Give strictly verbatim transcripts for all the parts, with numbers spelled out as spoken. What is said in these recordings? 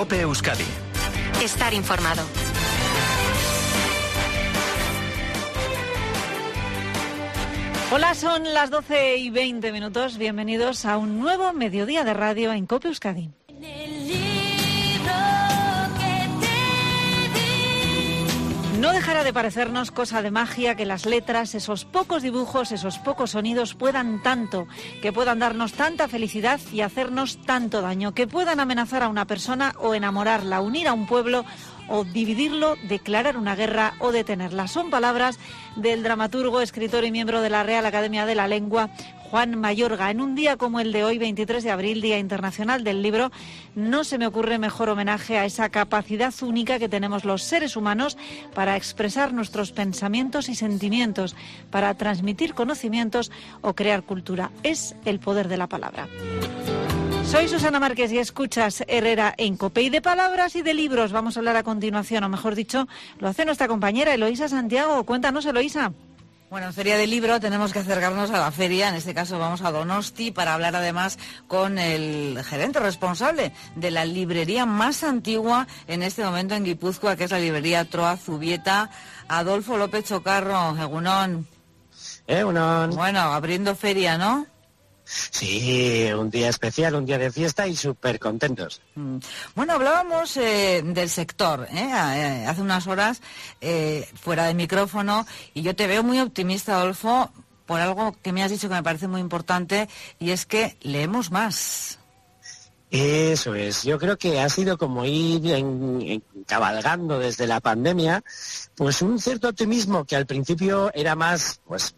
COPE Euskadi. Estar informado. Hola, son las doce y veinte minutos. Bienvenidos a un nuevo mediodía de radio en COPE Euskadi. No dejará de parecernos cosa de magia que las letras, esos pocos dibujos, esos pocos sonidos puedan tanto, que puedan darnos tanta felicidad y hacernos tanto daño, que puedan amenazar a una persona o enamorarla, unir a un pueblo o dividirlo, declarar una guerra o detenerla. Son palabras del dramaturgo, escritor y miembro de la Real Academia de la Lengua, Juan Mayorga. En un día como el de hoy, veintitrés de abril, Día Internacional del Libro, no se me ocurre mejor homenaje a esa capacidad única que tenemos los seres humanos para expresar nuestros pensamientos y sentimientos, para transmitir conocimientos o crear cultura. Es el poder de la palabra. Soy Susana Márquez y escuchas Herrera en COPE. Y de palabras y de libros vamos a hablar a continuación, o mejor dicho, lo hace nuestra compañera Eloísa Santiago. Cuéntanos, Eloísa. Bueno, en Feria del Libro tenemos que acercarnos a la feria, en este caso vamos a Donosti, para hablar además con el gerente responsable de la librería más antigua en este momento en Guipúzcoa, que es la librería Troa Zubieta, Adolfo López Chocarro. Egunon. Egunon. Bueno, abriendo feria, ¿no? Sí, un día especial, un día de fiesta y súper contentos. Bueno, hablábamos eh, del sector ¿eh? hace unas horas, eh, fuera de micrófono, y yo te veo muy optimista, Adolfo, por algo que me has dicho que me parece muy importante, y es que leemos más. Eso es, yo creo que ha sido como ir en, en, cabalgando desde la pandemia, pues un cierto optimismo que al principio era más, pues,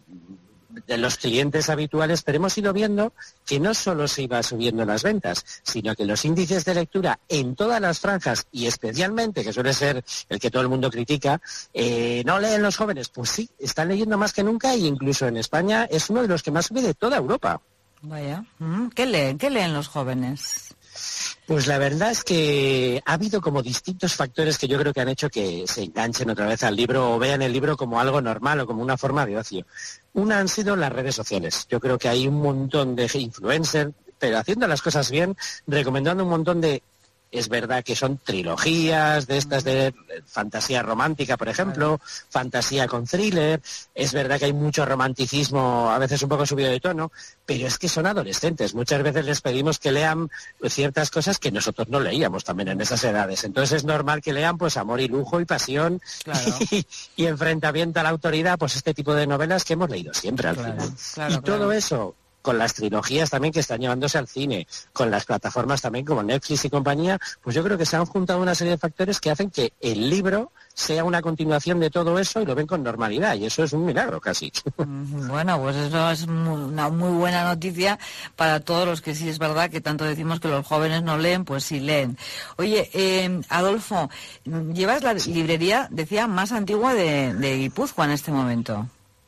de los clientes habituales, pero hemos ido viendo que no solo se iba subiendo las ventas, sino que los índices de lectura en todas las franjas, y especialmente, que suele ser el que todo el mundo critica, eh, no leen los jóvenes. Pues sí, están leyendo más que nunca, e incluso en España es uno de los que más sube de toda Europa. Vaya, ¿qué leen? ¿Qué leen los jóvenes? Pues la verdad es que ha habido como distintos factores que yo creo que han hecho que se enganchen otra vez al libro o vean el libro como algo normal o como una forma de ocio. Una han sido las redes sociales. Yo creo que hay un montón de influencers, pero haciendo las cosas bien, recomendando un montón de... Es verdad que son trilogías de estas de fantasía romántica, por ejemplo, fantasía con thriller. Es verdad que hay mucho romanticismo, a veces un poco subido de tono, pero es que son adolescentes. Muchas veces les pedimos que lean ciertas cosas que nosotros no leíamos también en esas edades. Entonces es normal que lean pues amor y lujo y pasión, claro. y, y enfrentamiento a la autoridad, pues este tipo de novelas que hemos leído siempre al claro, final. Claro, y todo claro. eso... con las trilogías también que están llevándose al cine, con las plataformas también como Netflix y compañía, pues yo creo que se han juntado una serie de factores que hacen que el libro sea una continuación de todo eso y lo ven con normalidad, y eso es un milagro casi. Bueno, pues eso es una muy buena noticia para todos los que sí es verdad que tanto decimos que los jóvenes no leen, pues sí leen. Oye, eh, Adolfo, llevas la librería, decía, más antigua de, de Guipúzcoa en este momento.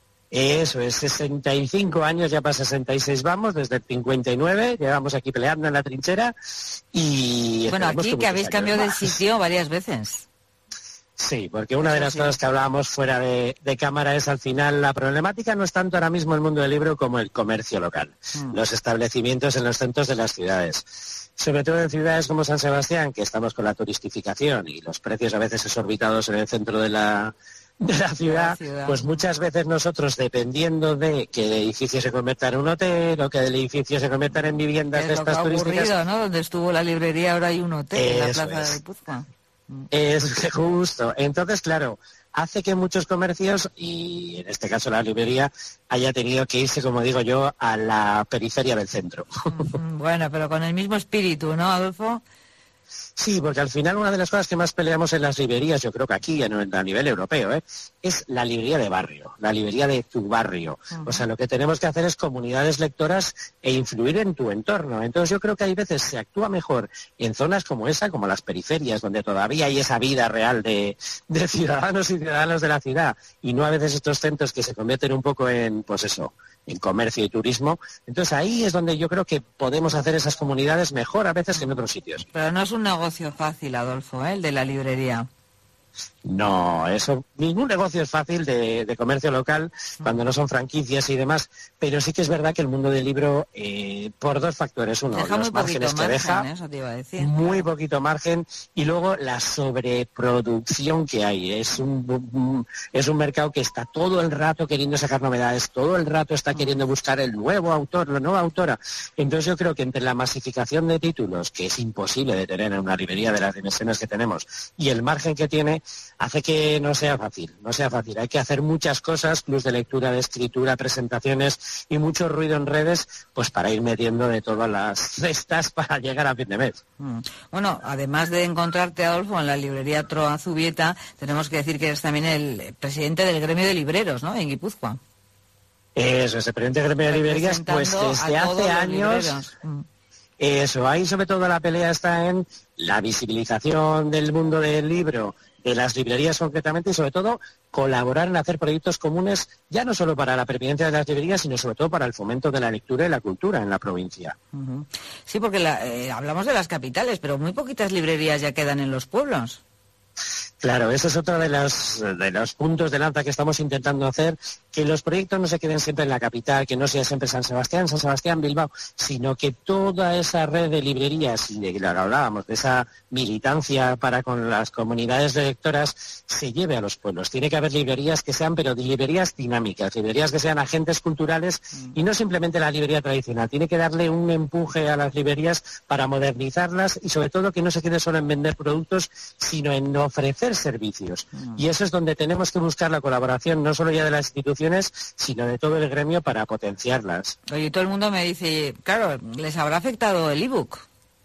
Eso es, sesenta y cinco años, ya para sesenta y seis vamos, desde el cincuenta y nueve, llevamos aquí peleando en la trinchera y... Bueno, aquí que habéis cambiado de sitio varias veces. Sí, porque una de las cosas que hablábamos fuera de, de cámara es al final la problemática no es tanto ahora mismo el mundo del libro como el comercio local, mm. los establecimientos en los centros de las ciudades. Sobre todo en ciudades como San Sebastián, que estamos con la turistificación y los precios a veces exorbitados en el centro de la... de la ciudad, la ciudad, pues muchas veces nosotros, dependiendo de que el edificio se convierta en un hotel o que el edificio se convierta en viviendas de estas turísticas... ocurrido, ¿no? Donde estuvo la librería ahora hay un hotel en la plaza es. de Guipúzcoa. Es justo. Entonces, claro, hace que muchos comercios, y en este caso la librería, haya tenido que irse, como digo yo, a la periferia del centro. Bueno, pero con el mismo espíritu, ¿no, Adolfo? Sí, porque al final una de las cosas que más peleamos en las librerías, yo creo que aquí a nivel europeo, ¿eh? es la librería de barrio, la librería de tu barrio. Uh-huh. O sea, lo que tenemos que hacer es comunidades lectoras e influir en tu entorno. Entonces yo creo que hay veces se actúa mejor en zonas como esa, como las periferias, donde todavía hay esa vida real de, de ciudadanos y ciudadanos de la ciudad, y no a veces estos centros que se convierten un poco en, pues eso, en comercio y turismo. Entonces ahí es donde yo creo que podemos hacer esas comunidades mejor a veces que en otros sitios. Pero no es un negocio fácil, Adolfo, ¿eh? El de la librería. No, eso, ningún negocio es fácil de, de comercio local cuando no son franquicias y demás, pero sí que es verdad que el mundo del libro, eh, por dos factores, uno, deja los márgenes que margen, deja, eso te iba a decir, muy claro. poquito margen, y luego la sobreproducción que hay. Es un, es un mercado que está todo el rato queriendo sacar novedades, todo el rato está queriendo buscar el nuevo autor, la nueva autora. Entonces yo creo que entre la masificación de títulos, que es imposible de tener en una librería de las dimensiones que tenemos, y el margen que tiene, hace que no sea fácil, no sea fácil. Hay que hacer muchas cosas, plus de lectura, de escritura, presentaciones y mucho ruido en redes, pues para ir metiendo de todas las cestas para llegar a fin de mes. Mm. Bueno, además de encontrarte, Adolfo, en la librería Troa Zubieta, tenemos que decir que eres también el presidente del gremio de libreros, ¿no?, en Guipúzcoa. Eso, ese presidente del gremio de librerías, pues desde hace años... Mm. Eso, ahí sobre todo la pelea está en la visibilización del mundo del libro, de las librerías concretamente, y sobre todo colaborar en hacer proyectos comunes, ya no solo para la pervivencia de las librerías, sino sobre todo para el fomento de la lectura y la cultura en la provincia. Uh-huh. Sí, porque la, eh, hablamos de las capitales, pero muy poquitas librerías ya quedan en los pueblos. Claro, ese es otro de los, de los puntos de lanza que estamos intentando hacer, que los proyectos no se queden siempre en la capital, que no sea siempre San Sebastián, San Sebastián, Bilbao, sino que toda esa red de librerías, y de lo que hablábamos, de esa militancia para con las comunidades de lectoras, se lleve a los pueblos. Tiene que haber librerías que sean, pero librerías dinámicas, librerías que sean agentes culturales y no simplemente la librería tradicional. Tiene que darle un empuje a las librerías para modernizarlas y sobre todo que no se quede solo en vender productos, sino en ofrecer servicios. Y eso es donde tenemos que buscar la colaboración no solo ya de las instituciones, sino de todo el gremio para potenciarlas. Oye, todo el mundo me dice, claro, ¿les habrá afectado el ebook?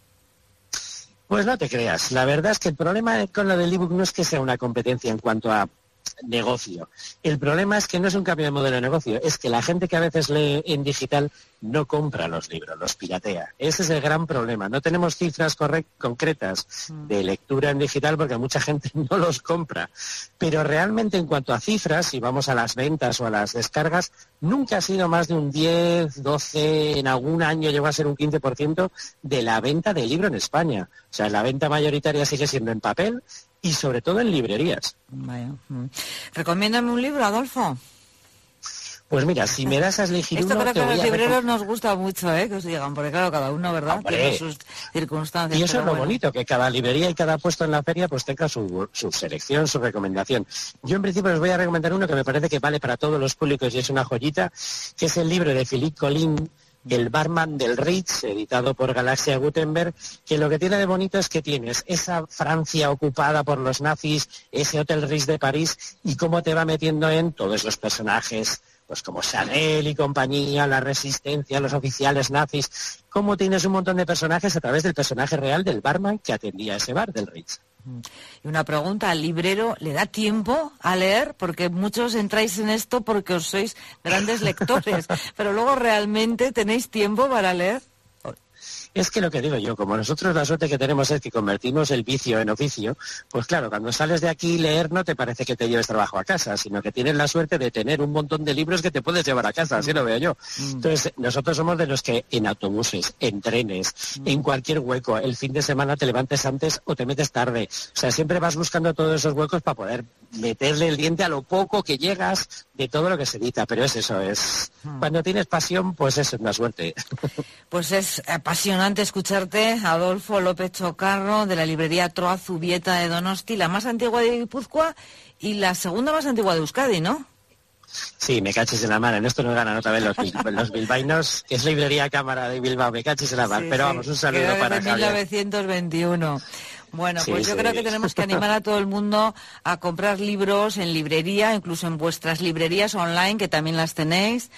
Pues no te creas. La verdad es que el problema con lo del ebook no es que sea una competencia en cuanto a negocio. El problema es que no es un cambio de modelo de negocio, es que la gente que a veces lee en digital no compra los libros, los piratea. Ese es el gran problema. No tenemos cifras concretas de lectura en digital porque mucha gente no los compra. Pero realmente en cuanto a cifras, si vamos a las ventas o a las descargas, nunca ha sido más de un diez, doce, en algún año llegó a ser un quince por ciento de la venta de libro en España. O sea, la venta mayoritaria sigue siendo en papel y sobre todo en librerías. Vaya. Recomiéndame un libro, Adolfo. Pues mira, si me das a elegir Esto uno... creo que a te los voy a libreros recom- nos gusta mucho, ¿eh? Que os digan, porque claro, cada uno, ¿verdad? Hombre. Tiene sus circunstancias. Y eso pero es lo bueno. bonito, que cada librería y cada puesto en la feria pues tenga su, su selección, su recomendación. Yo en principio les voy a recomendar uno que me parece que vale para todos los públicos y es una joyita, que es el libro de Philippe Collin, El barman del Ritz, editado por Galaxia Gutenberg, que lo que tiene de bonito es que tienes esa Francia ocupada por los nazis, ese Hotel Ritz de París, y cómo te va metiendo en todos los personajes, pues como Chanel y compañía, la resistencia, los oficiales nazis, cómo tienes un montón de personajes a través del personaje real del barman que atendía ese bar del Ritz. Y una pregunta, ¿al librero le da tiempo a leer? Porque muchos entráis en esto porque os sois grandes lectores, pero luego realmente tenéis tiempo para leer. Es que lo que digo yo, como nosotros la suerte que tenemos es que convertimos el vicio en oficio, pues claro, cuando sales de aquí leer no te parece que te lleves trabajo a casa, sino que tienes la suerte de tener un montón de libros que te puedes llevar a casa, así lo veo yo. Entonces, nosotros somos de los que en autobuses, en trenes, en cualquier hueco, el fin de semana te levantes antes o te metes tarde. O sea, siempre vas buscando todos esos huecos para poder meterle el diente a lo poco que llegas de todo lo que se edita, pero es eso, es cuando tienes pasión, pues eso es una suerte. Pues es apasionante escucharte, Adolfo López Chocarro, de la librería Troa Zubieta de Donosti, la más antigua de Guipúzcoa y la segunda más antigua de Euskadi, ¿no? Sí, me cachis en la mar, en esto nos ganan otra vez los, bil, los bilbaínos, que es librería Cámara de Bilbao, me cachis en la mar, Sí, pero sí, vamos, un saludo queda para desde Javier. mil novecientos veintiuno. Bueno, Sí, pues yo sí. creo que tenemos que animar a todo el mundo a comprar libros en librería, incluso en vuestras librerías online, que también las tenéis,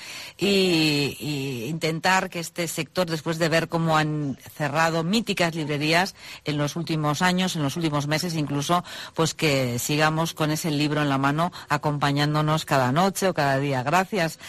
y, y intentar que este sector, después de ver cómo han cerrado míticas librerías en los últimos años, en los últimos meses incluso, pues que sigamos con ese libro en la mano acompañándonos cada noche o cada día. Gracias,